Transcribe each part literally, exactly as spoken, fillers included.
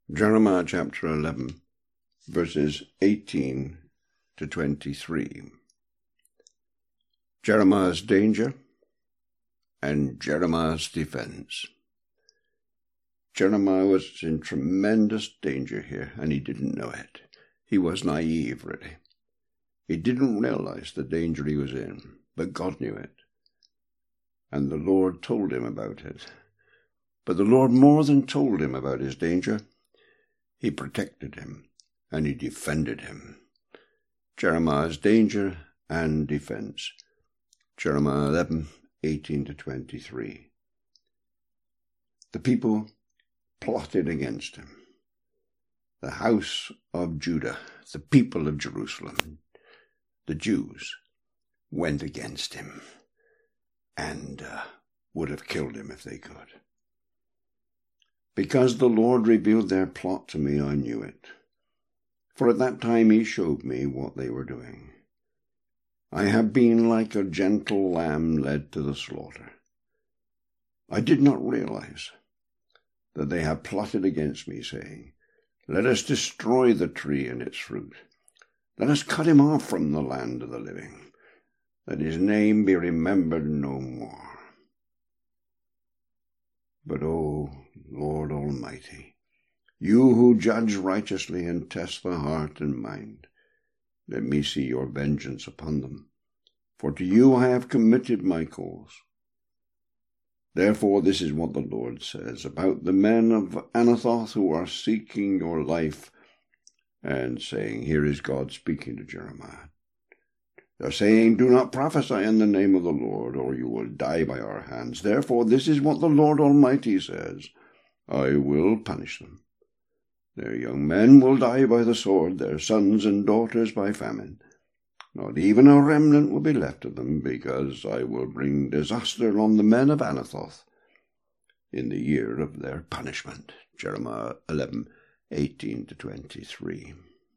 Jeremiah chapter eleven, verses eighteen to twenty-three. Jeremiah's danger and Jeremiah's defense. Jeremiah was in tremendous danger here, and he didn't know it. He was naive, really. He didn't realize the danger he was in, but God knew it. And the Lord told him about it. But the Lord more than told him about his danger. He protected him, and he defended him. Jeremiah's danger and defense. Jeremiah eleven, eighteen to twenty-three. The people plotted against him. The house of Judah, the people of Jerusalem, the Jews, went against him and uh, would have killed him if they could. Because the Lord revealed their plot to me, I knew it. For at that time he showed me what they were doing. I have been like a gentle lamb led to the slaughter. I did not realize that they had plotted against me, saying, Let us destroy the tree and its fruit. Let us cut him off from the land of the living, that his name be remembered no more. But, O Lord Almighty, you who judge righteously and test the heart and mind, let me see your vengeance upon them, for to you I have committed my cause. Therefore this is what the Lord says about the men of Anathoth who are seeking your life and saying, here is God speaking to Jeremiah. They're saying, do not prophesy in the name of the Lord, or you will die by our hands. Therefore this is what the Lord Almighty says, I will punish them. Their young men will die by the sword, their sons and daughters by famine. Not even a remnant will be left of them, because I will bring disaster on the men of Anathoth in the year of their punishment. Jeremiah eleven, eighteen to twenty-three.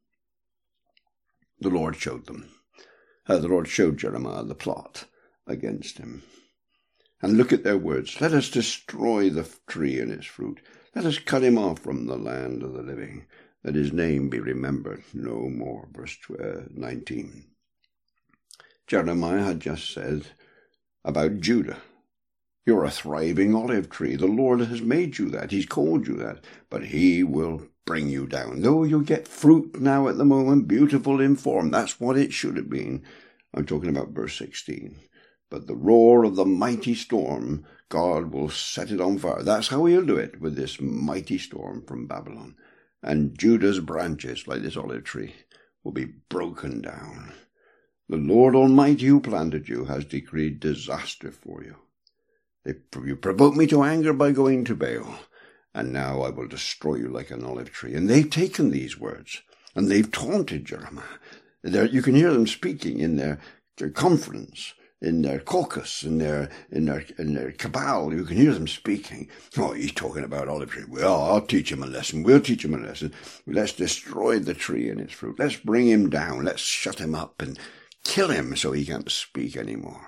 The Lord showed them. Uh, the Lord showed Jeremiah the plot against him. And look at their words. Let us destroy the tree and its fruit. Let us cut him off from the land of the living, that his name be remembered no more. Verse nineteen. Jeremiah had just said about Judah, you're a thriving olive tree. The Lord has made you that. He's called you that. But he will bring you down. Though you get fruit now at the moment, beautiful in form. That's what it should have been. I'm talking about verse sixteen. But the roar of the mighty storm, God will set it on fire. That's how he'll do it, with this mighty storm from Babylon. And Judah's branches, like this olive tree, will be broken down. The Lord Almighty who planted you has decreed disaster for you. They, you provoked me to anger by going to Baal, and now I will destroy you like an olive tree. And they've taken these words, and they've taunted Jeremiah. They're, you can hear them speaking in their, their conference, in their caucus, in their in their in their cabal. You can hear them speaking. Oh, he's talking about olive tree. Well, I'll teach him a lesson. We'll teach him a lesson. Let's destroy the tree and its fruit. Let's bring him down. Let's shut him up and kill him so he can't speak anymore.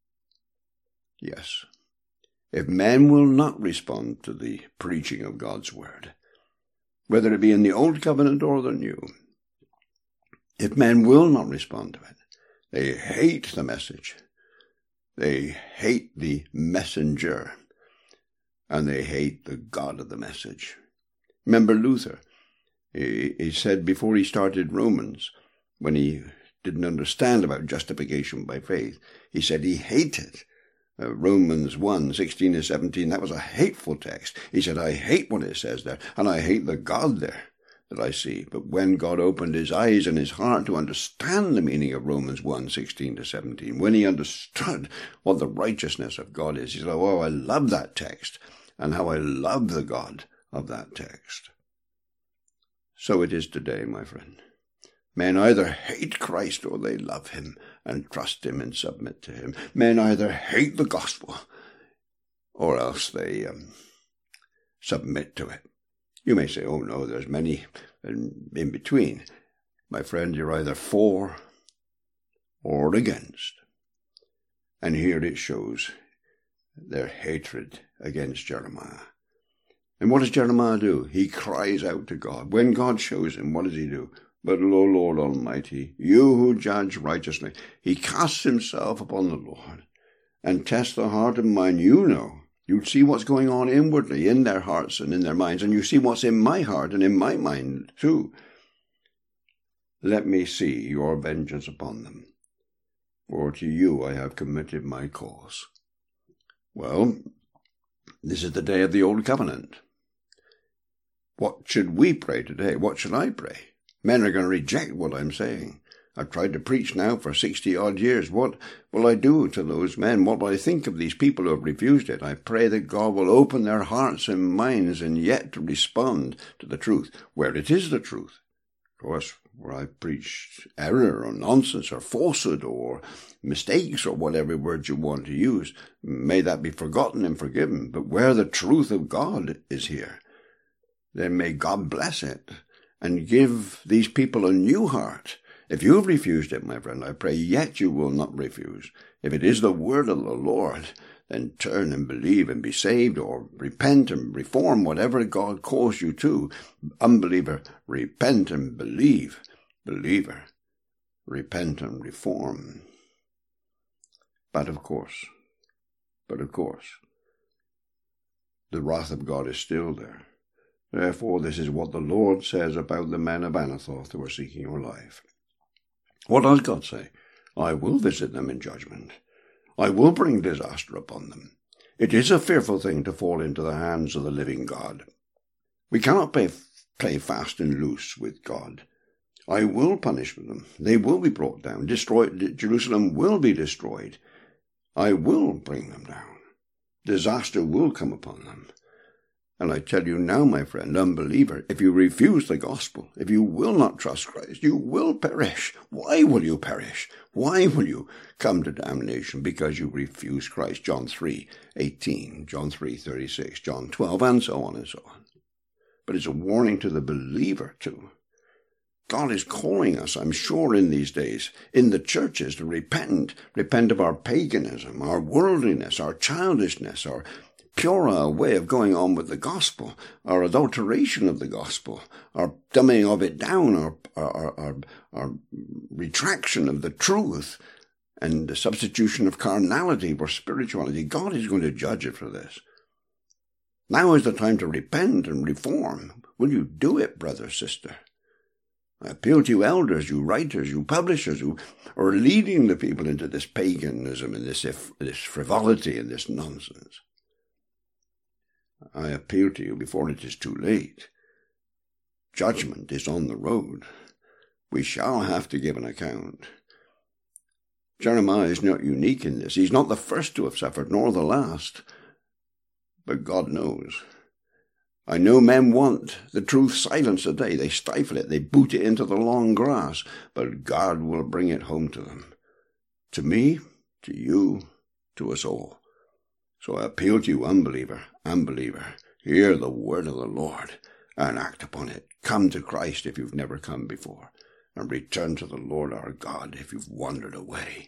Yes. If men will not respond to the preaching of God's word, whether it be in the old covenant or the new, if men will not respond to it, they hate the message, they hate the messenger, and they hate the God of the message. Remember Luther, he, he said before he started Romans, when he didn't understand about justification by faith, he said he hated Uh, Romans one, sixteen to seventeen, that was a hateful text. He said, I hate what it says there, and I hate the God there that I see. But when God opened his eyes and his heart to understand the meaning of Romans one, sixteen to seventeen, when he understood what the righteousness of God is, he said, oh, I love that text, and how I love the God of that text. So it is today, my friend. Men either hate Christ or they love him and trust him and submit to him. Men either hate the gospel or else they um, submit to it. You may say, oh no, there's many in between. My friend, you're either for or against. And here it shows their hatred against Jeremiah. And what does Jeremiah do? He cries out to God. When God shows him, what does he do? But, O Lord Almighty, you who judge righteously, he casts himself upon the Lord and tests the heart and mind. You know, you see what's going on inwardly in their hearts and in their minds, and you see what's in my heart and in my mind too. Let me see your vengeance upon them, for to you I have committed my cause. Well, this is the day of the Old Covenant. What should we pray today? What should I pray? Men are going to reject what I'm saying. I've tried to preach now for sixty-odd years. What will I do to those men? What will I think of these people who have refused it? I pray that God will open their hearts and minds and yet to respond to the truth, where it is the truth. Of course, where I've preached error or nonsense or falsehood or mistakes or whatever words you want to use, may that be forgotten and forgiven. But where the truth of God is here, then may God bless it and give these people a new heart. If you have refused it, my friend, I pray yet you will not refuse. If it is the word of the Lord, then turn and believe and be saved, or repent and reform, whatever God calls you to. Unbeliever, repent and believe. Believer, repent and reform. But of course, but of course, the wrath of God is still there. Therefore, this is what the Lord says about the men of Anathoth who are seeking your life. What does God say? I will visit them in judgment. I will bring disaster upon them. It is a fearful thing to fall into the hands of the living God. We cannot play, play fast and loose with God. I will punish them. They will be brought down. Destroyed. Jerusalem will be destroyed. I will bring them down. Disaster will come upon them. And I tell you now, my friend, unbeliever, if you refuse the gospel, if you will not trust Christ, you will perish. Why will you perish? Why will you come to damnation? Because you refuse Christ. John three eighteen, John three thirty-six, John twelve, and so on and so on. But it's a warning to the believer too. God is calling us, I'm sure, in these days, in the churches, to repent. Repent of our paganism, our worldliness, our childishness, our puerile way of going on with the gospel, our adulteration of the gospel, our dumbing of it down, our, our, our, our retraction of the truth, and the substitution of carnality for spirituality. God is going to judge it for this. Now is the time to repent and reform. Will you do it, brother, sister? I appeal to you elders, you writers, you publishers who are leading the people into this paganism and this, this frivolity and this nonsense. I appeal to you before it is too late. Judgment is on the road. We shall have to give an account. Jeremiah is not unique in this. He's not the first to have suffered, nor the last. But God knows. I know men want the truth silenced today. They stifle it. They boot it into the long grass. But God will bring it home to them. To me, to you, to us all. So I appeal to you, unbeliever, unbeliever, hear the word of the Lord and act upon it. Come to Christ if you've never come before, and return to the Lord our God if you've wandered away.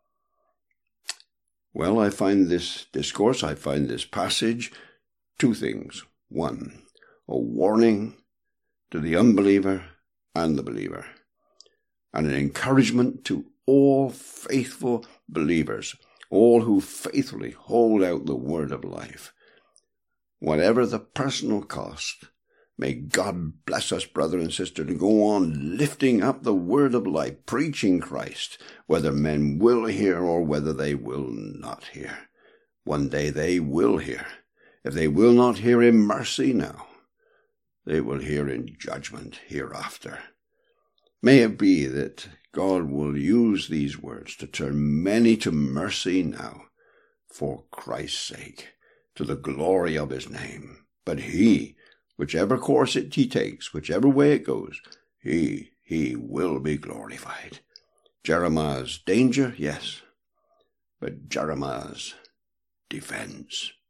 Well, I find this discourse, I find this passage, two things. One, a warning to the unbeliever and the believer, and an encouragement to all faithful believers, all who faithfully hold out the word of life. Whatever the personal cost, may God bless us, brother and sister, to go on lifting up the word of life, preaching Christ, whether men will hear or whether they will not hear. One day they will hear. If they will not hear in mercy now, they will hear in judgment hereafter. May it be that God will use these words to turn many to mercy now, for Christ's sake, to the glory of his name. But he, whichever course it he takes, whichever way it goes, he, he will be glorified. Jeremiah's danger, yes, but Jeremiah's defense.